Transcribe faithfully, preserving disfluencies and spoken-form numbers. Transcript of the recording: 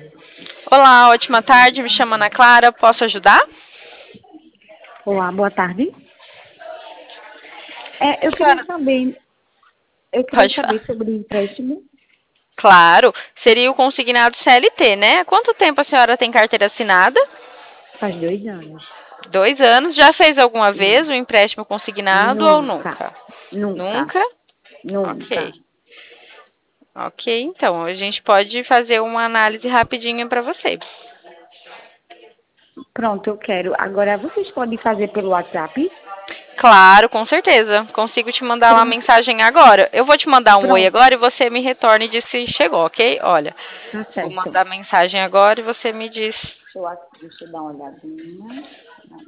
Olá, ótima tarde. Me chamo Ana Clara. Posso ajudar? Olá, boa tarde. É, eu queria Senhora, saber, eu queria pode saber falar. sobre o empréstimo Claro, seria o consignado C L T, né? Há quanto tempo a senhora tem carteira assinada? faz dois anos. Dois anos. Já fez alguma vez Sim. um empréstimo consignado ou Nunca, nunca? nunca, Nunca? Ok. nunca. Ok, então a gente pode fazer uma análise rapidinha para você. Pronto, eu quero. Agora, vocês podem fazer pelo WhatsApp? Claro, com certeza. Consigo te mandar uma Pronto, mensagem agora. Eu vou te mandar um oi pronto. agora e você me retorne e diz se chegou, ok? Olha, Tá vou certo. mandar mensagem agora e você me diz. Deixa eu, deixa eu dar uma olhadinha.